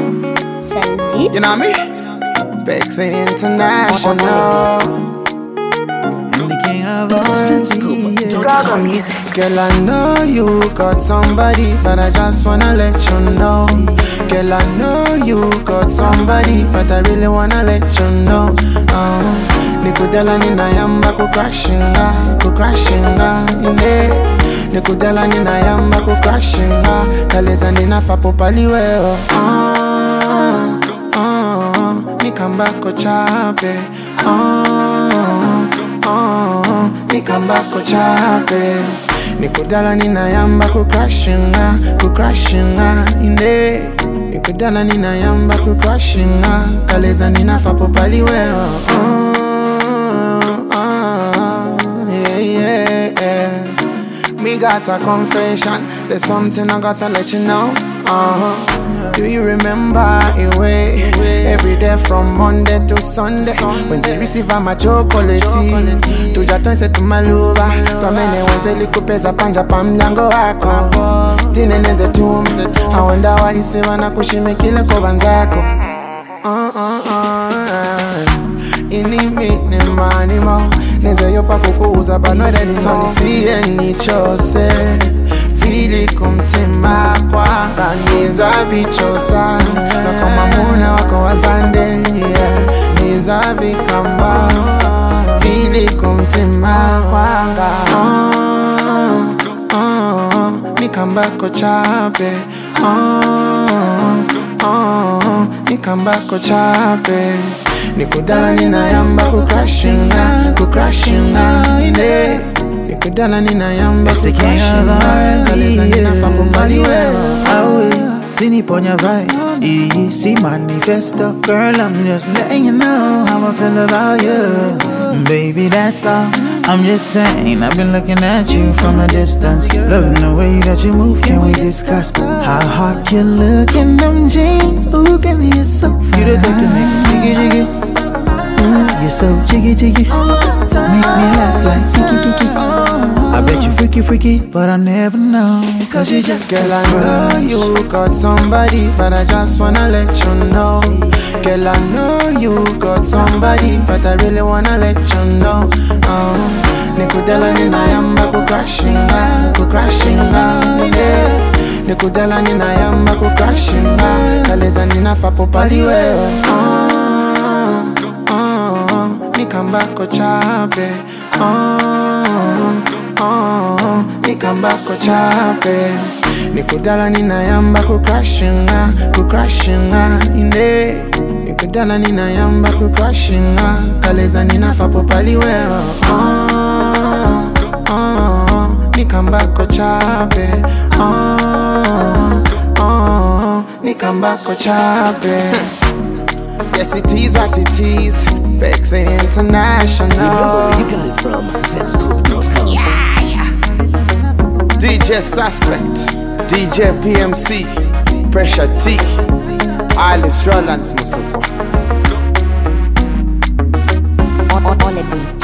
You know me? Bex International. I'm the king of R&B. Gaga music. Girl, I know you got somebody, but I just wanna let you know. Girl, I know you got somebody, but I really wanna let you know. Nikudela nina yamba kukrashinga, ine. Nikudela nina yamba kukrashinga, kaleza nina fapopaliweo. Nikambako chape, nikambako chape. Nikudala nina yamba kukrashinga, ine. Nikudala nina yamba kukrashinga, kaleza nina fapopaliweo. Me got a confession, there's something I gotta let you know. Do you remember it way? Every day from Monday to Sunday, when they receive my chocolate, tuja tonse tumaluba, twamene wenze likupeza panja pa mlango wako. Tine nenze tume, awanda wahisi wana kushimikile kwa banzako. Inimini manimo, neze yopa kukuuza banwede ni soni siye ni chose. Vili kumtima kwa niza vichosa, na kama muna wako wazande, niza vikamba. Vili kumtima kwa nikambako chape, nikambako chape. Nikudala nina yamba kukrashinga, ine. Nikudala nina yamba kukrashinga, kaleza nina fapopaliweo. Sini ponya right, see manifesto. Girl, I'm just letting you know how I feel about you. Baby, that's all. I'm just saying, I've been looking at you from a distance. Loving the way that you move, can we discuss how hot you look in them jeans? Ooh, girl, you're so fine. You the type to make me jiggy jiggy. Ooh, you're so jiggy jiggy. Make me laugh like kiki. I bet you freaky, but I never know, cause you just girl, I know you got somebody, but I just wanna let you know. Girl, I know you got somebody, but I really wanna let you know. Nikudela nina yamba kukrashinga, ine. Nikudela nina yamba kukrashinga, kaleza nina fapopaliweo. Nikambako chape, nikambako chape. Nikudala nina yamba kukrashinga, ine. Nikudala nina yamba kukrashinga, kaleza nina fapopaliweo. Nikambako chape, nikambako chape. Yes, it is what it is. Bex International. You got it from Zscoop.com. DJ Suspect, DJ PMC, Pressure T, Alice Rollins Musoko. On the beat.